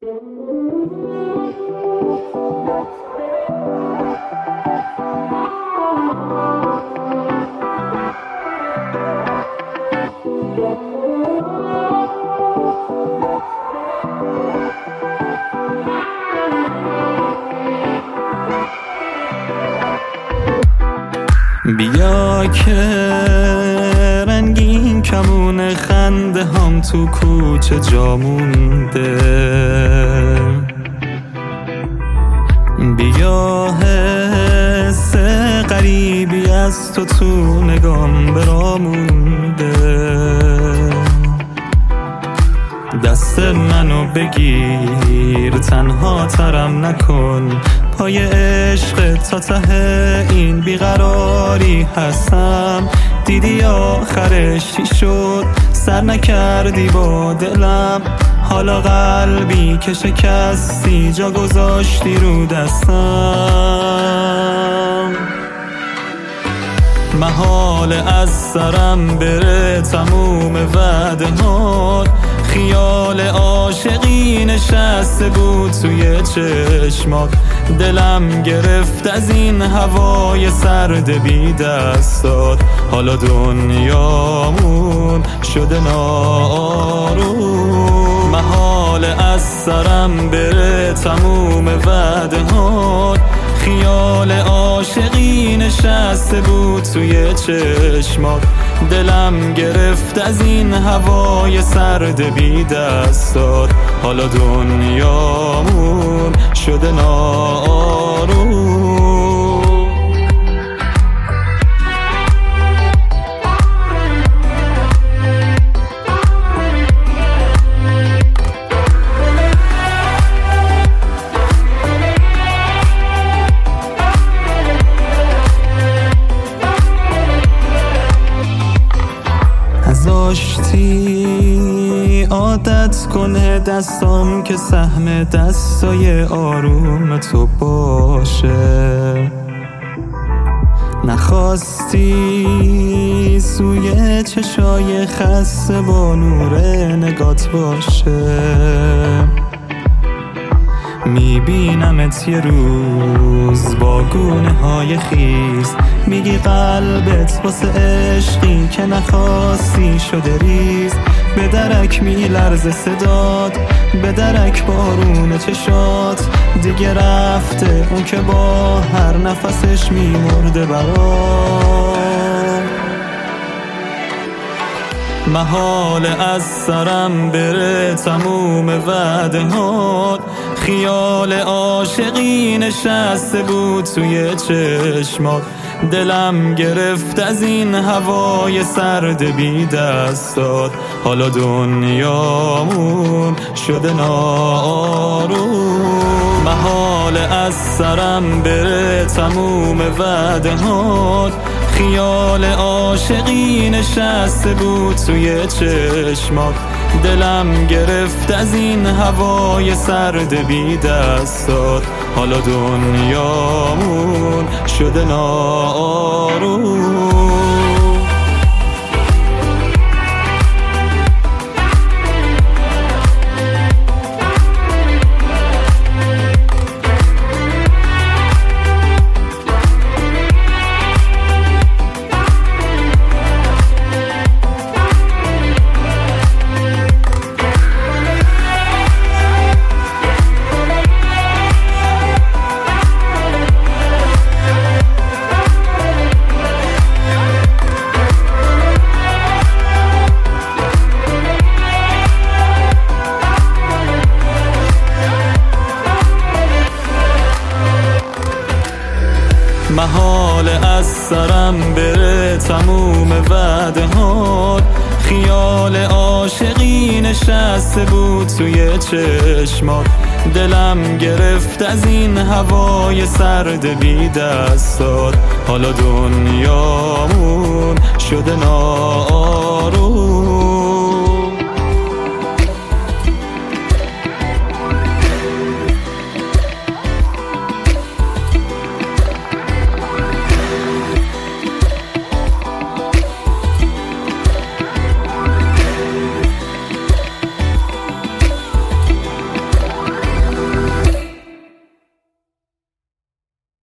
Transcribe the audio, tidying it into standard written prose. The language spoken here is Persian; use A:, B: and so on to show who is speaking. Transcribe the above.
A: بیا که رنگین کمون خنده هم تو کوچه جا مونده، بیا حس غریبی از تو نگام برا مونده. دست منو بگیر تنها ترم نکن، پای عشق تا ته این بیقراری هستم. دیدی آخرش چی شد؟ سر نکردی با دلم، حالا قلبی که شکستی جا گذاشتی رو دستم. محاله از سرم بره تموم وعدهات، خیال عاشقی نشسته بود توی چشمات. دلم گرفت از این هوای سرد بی دستات، حالا دنیامون شده ناآروم. محاله از سرم بره تموم وعدهات، خیال عاشقی نشسته بود توی چشمات. دلم گرفت از این هوای سرد بی دستات، حالا دنیامون شده ناآروم. داشتی عادت کنه دستام که سهم دستای آروم تو باشه، نخواستی سوی چشای خسته با نور نگات باشه. میبینمت یه روز با گونه های خیز، میگی قلبت واسه عشقی که نخواستی شده ریز. به درک میلرزه صدات، به درک بارون چشات. دیگه رفته اون که با هر نفسش میمرده برات. محاله از سرم بره تموم وعدهات، خیال عاشقی نشسته بود توی چشمات. دلم گرفت از این هوای سرد بی دستات، حالا دنیامون شده ناآروم. محاله از سرم بره تموم وعدهات، خیال عاشقی نشسته بود توی چشمات. دلم گرفت از این هوای سرد بی دستات، حالا دنیامون شده ناآروم. محاله از سرم بره تموم وعدهات، خیال عاشقی نشسته بود توی چشمات. دلم گرفت از این هوای سرد بی دستات، حالا دنیامون شده ناآروم.